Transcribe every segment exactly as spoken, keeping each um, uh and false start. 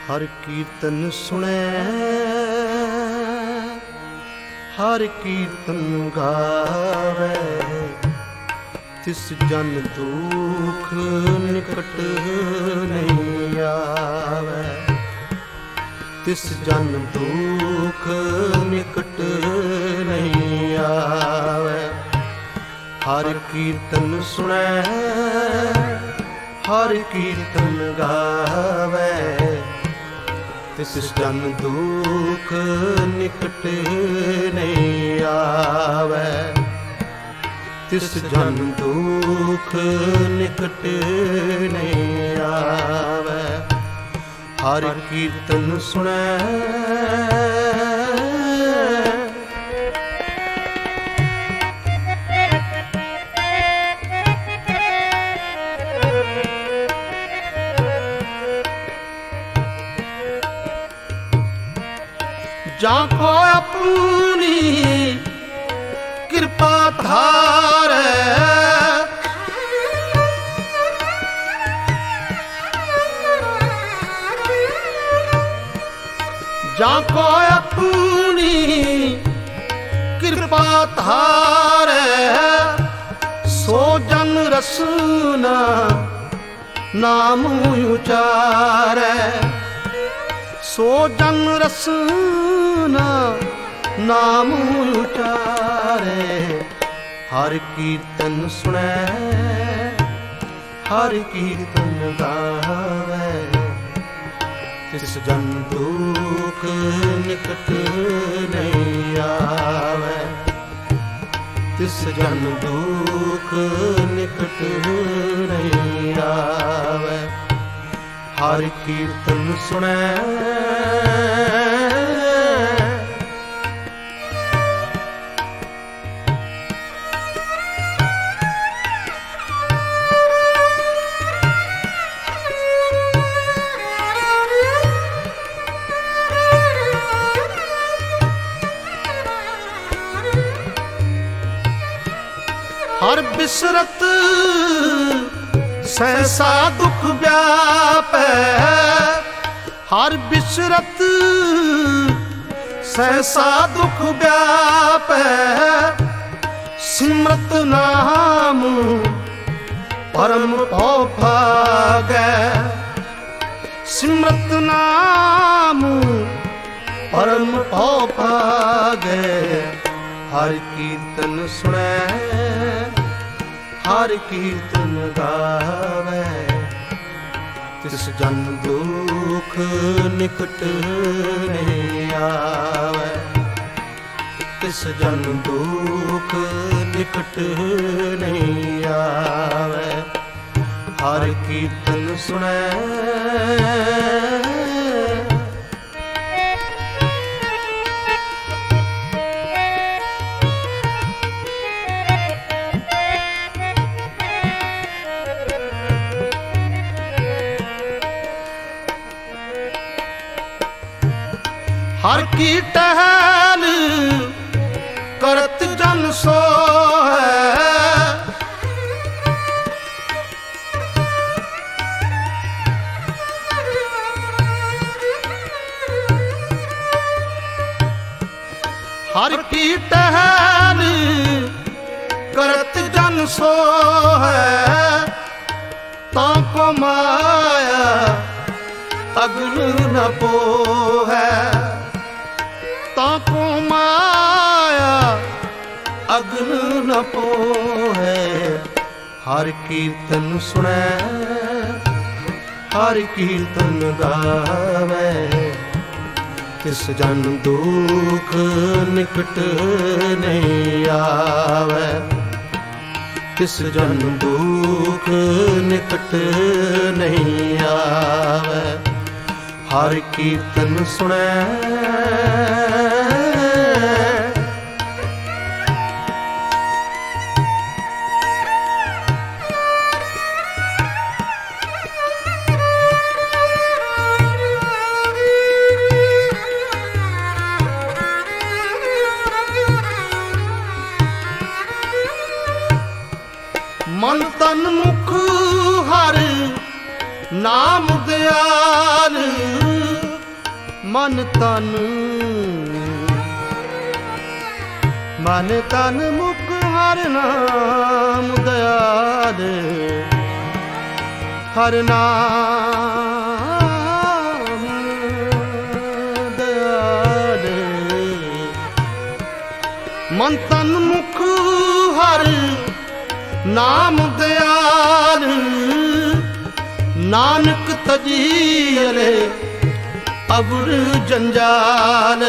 हर कीर्तन सुने हर कीर्तन गावे, तिस जन दुख निकट नहीं आवे। तिस जन दुख निकट नहीं आवे। हर कीर्तन सुने हर कीर्तन गावे, तिस जन दुख निकट नहीं आवे। तिस जन दुख निकट नहीं आवे। हर कीर्तन सुने जाको अपनी कृपा धारे, जाको अपनी कृपा धारे, सो जन रसना नाम उचारे। सो जन रसना नाम उचारे। हर कीर्तन सुने हर कीर्तन गावे, तिस जन दुख निकट नहीं आवे। तिस जन दुख निकट नहीं आवे। हर कीर्तन सुने हर बिसरत सहसा दुख व्यापै। हर बिसरत सहसा दुख व्यापै। सिमरत नाम परम भव भागै। सिमरत नाम परम भव भागै। हर कीर्तन सुने हर कीर्तन गावे, तिस जन दुख निकट नहीं आवे। तिस जन दुख निकट नहीं आवे। हर कीर्तन सुने हर की टहल करत जन सोहै। हर की टहल करत जन सोहै। ताको माया अग्न न पोहै। ताको माया अग्न न पोहै। हर कीर्तन सुने हर कीर्तन गावे, तिस जन दुख निकट नहीं आवे। तिस जन दुख निकट नहीं आवे। हर कीर्तन सुने मन तन मुख हर नाम दयाल। ਮਨ ਤਨ ਮਨ ਤਨ ਮੁਖ ਹਰਿ ਨਾਮ ਦਇਆਲ ਹਰਿ ਨਾਮ ਦਇਆਲ ਮਨ ਤਨ ਮੁਖ ਹਰਿ ਨਾਮ ਦਇਆਲ ਨਾਨਕ ਤਜੀਲੇ ਅਵਰ ਜੰਜਾਲ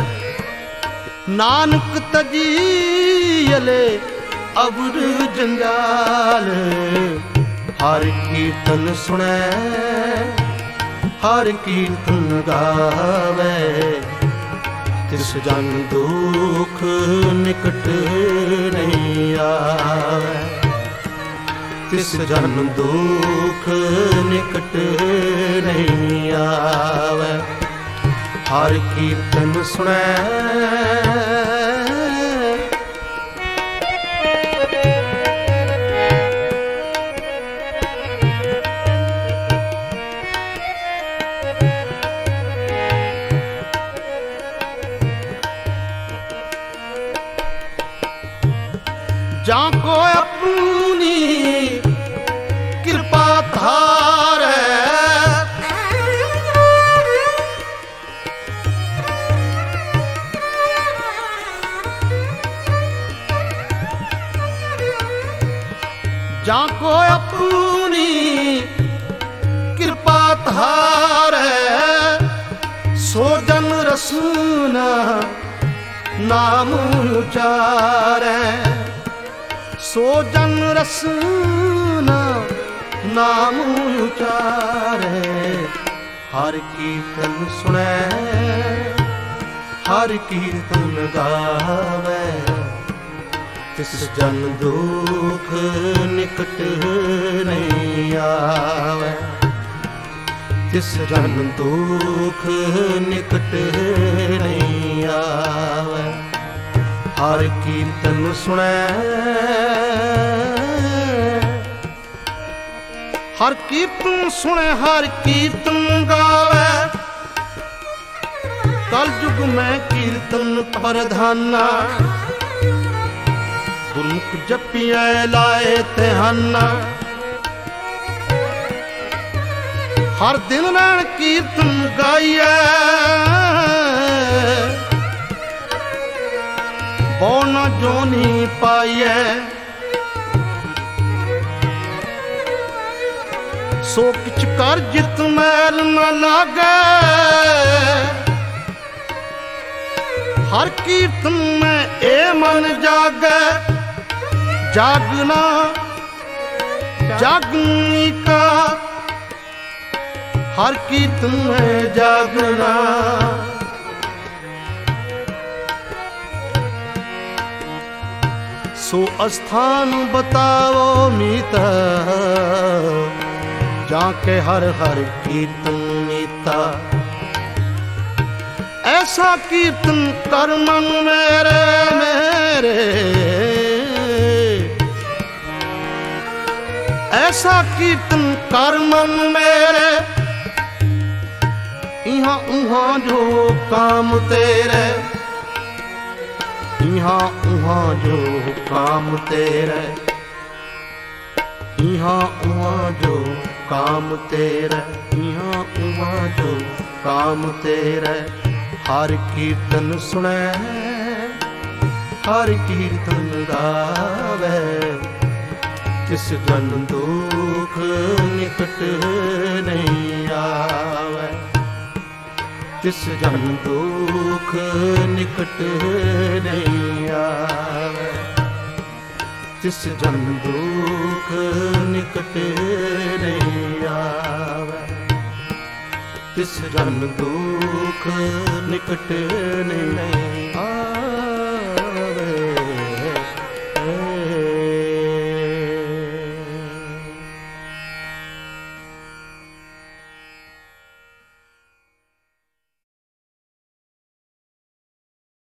ਨਾਨਕ ਤਜੀਲੇ ਅਵਰ ਜੰਜਾਲ ਹਰ ਕੀਰਤਨ ਸੁਣੈ ਹਰ ਕੀਰਤਨ ਗਾਵੇ ਤਿਸ ਜਨ ਦੁਖ ਨਿਕਟ ਨਹੀਂ ਆਵੇ ਤਿਸ ਜਨ ਦੁਖ ਨਿਕਟ ਨਹੀਂ ਆਵੇ ਹਰ ਕੀਰਤਨ ਸੁਣੈ ਜਾਂ ਕੋ ਆਪਣੀ ਕਿਰਪਾ ਧਾਰੈ ਜਾਂ ਕੋ ਆਪਣੀ ਕਿਰਪਾ ਧਾਰੈ ਸੋ ਜਨ ਰਸਨਾ ਨਾਮ ਉਚਾਰੈ ਸੋ ਜਨ ਰਸਨਾ ਨਾਮ ਉਚਾਰੈ ਹਰ ਕੀਰਤਨ ਸੁਣੈ ਹਰ ਕੀਰਤਨ ਗਾਵੇ ਤਿਸ ਜਨ ਦੁਖ ਨਿਕਟ ਨਹੀਂ ਆਵੇ ਤਿਸ ਜਨ ਦੁਖ ਨਿਕਟ ਨਹੀਂ ਆਵੇ ਹਰ ਕੀਰਤਨ ਸੁਣੈ ਹਰ ਕੀਰਤਨ ਸੁਣੈ ਹਰ ਕੀਰਤਨ ਗਾਵੇ ਕਲ ਯੁਗ ਮੈਂ ਕੀਰਤਨ ਪ੍ਰਧਾਨਾ ਗੁਰਮੁਖ ਜਪੀਐ ਲਾਏ ਧਿਆਨਾ ਹਰ ਦਿਨ ਰਹਿਣ ਕੀਰਤਨ ਗਾਈਐ ਬਉ ਨਾ ਜੋਨੀ ਪਾਈਐ ਸੋ ਕਿਛ ਕਰ ਜਿਤ ਮੈਲ ਨ ਲਾਗੈ ਹਰ ਕੀਰਤਨ ਮੈਂ ਇਹ ਮਨ ਜਾਗੈ ਜਾਗਣਾ ਜਾਗਨੀ ਕਾ ਹਰ ਕੀਰਤਨ ਮੈਂ ਜਾਗਣਾ ਸੋ ਅਸਥਾਨ ਬਤਾਵੋ ਮੀਤਾ ਜਾਂ ਕੇ ਹਰ ਹਰ ਕੀਰਤਨ ਨੀਤਾ ਐਸਾ ਕੀਰਤਨ ਕਰ ਮਨ ਮੇਰੇ ਮੇਰੇ ਐਸਾ ਕੀਰਤਨ ਕਰ ਮਨ ਮੇਰੇ ਇਹਾਂ ਉਹਾਂ ਜੋ ਕਾਮ ਤੇਰੇ इहाँ उहाँ जो काम तेरे इहाँ उहाँ जो काम तेरे इहाँ उहाँ जो काम तेरे हर कीर्तन सुने हर कीर्तन गावे तिस जन दुख निकट नहीं आवे तिस जन दुख निकट नहीं आवे तिस जन दुख निकट नहीं आवे तिस जन दुख निकट नहीं